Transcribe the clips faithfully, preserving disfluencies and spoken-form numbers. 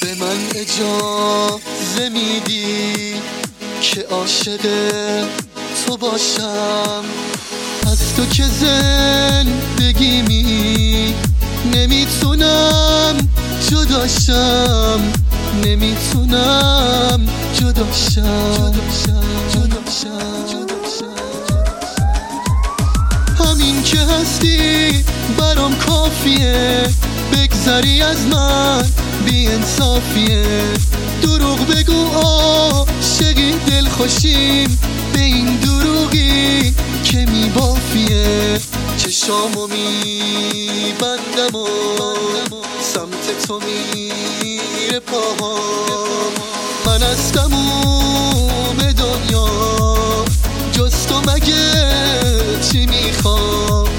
به من اجازه میدی که عاشق تو باشم، از تو که زندگیمی نمیتونم جداشم، نمیتونم جداشم. همین که هستی برام کافیه، بگذری از من بی انصافیه. دروغ بگو عاشقی دلخوشیم، به این دروغی که میبافیه. چشامو میبندم و سمت تو میره پاهام، من از تموم دنیا جز تو مگه چی میخوام؟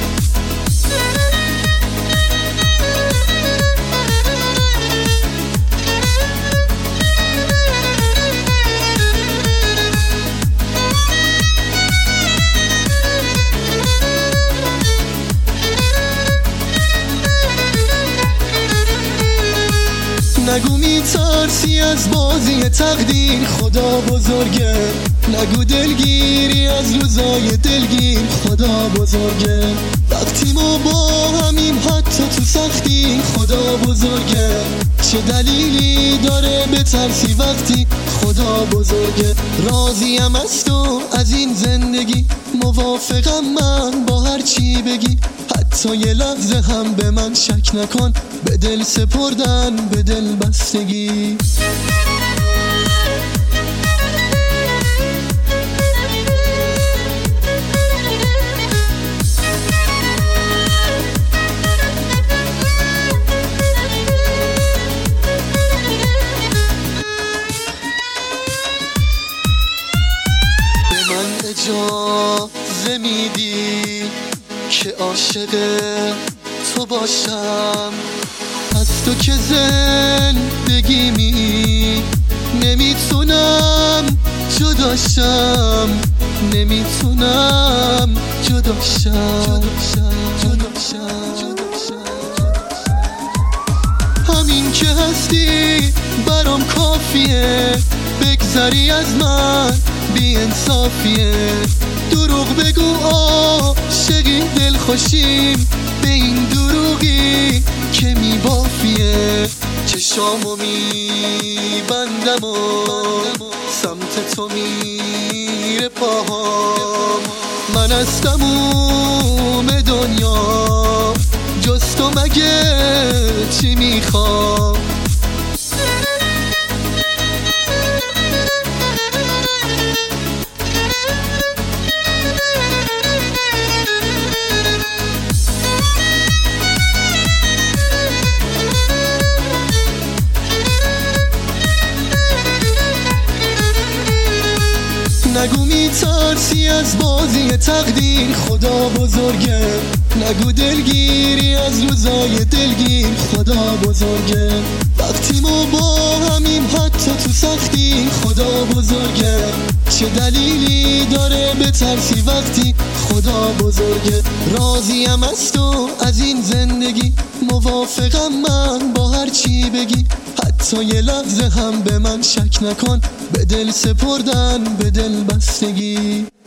نگو میترسی از بازی تقدیر، خدا بزرگه. نگو دلگیری از روزای دلگیر، خدا بزرگه. وقتی ما با همیم حتی تو سختی، خدا بزرگه. چه دلیلی داره بترسی وقتی خدا بزرگه؟ راضیم از تو از این زندگی، موافقم من با هر چی بگی. حتی یه لحظه هم به من شک نکن، به دل سپردن به دل بستگی. به من اجازه میدی که عاشق تو باشم، از تو که زندگیمی نمیتونم جداشم، نمیتونم جداشم. همین که هستی برام کافیه، بگذری از من بی انصافیه. دروغ بگو عاشقی دلخوشیم، به این دروغی که میبافیه. چشامو میبندم و سمت تو میره پاهام، من از تموم دنیا جز تو مگه چی میخوام؟ نگو میترسی از بازی تقدیر، خدا بزرگه. نگو دلگیری از روزای دلگیر، خدا بزرگه. وقتی ما با همیم حتی تو سختی، خدا بزرگه. چه دلیلی داره بترسی وقتی خدا بزرگه؟ راضیم از تو از این زندگی، موافقم من با هر چی بگی. حتی یه لحظه هم به من شک نکن، به دل سپردن به دل بستگی.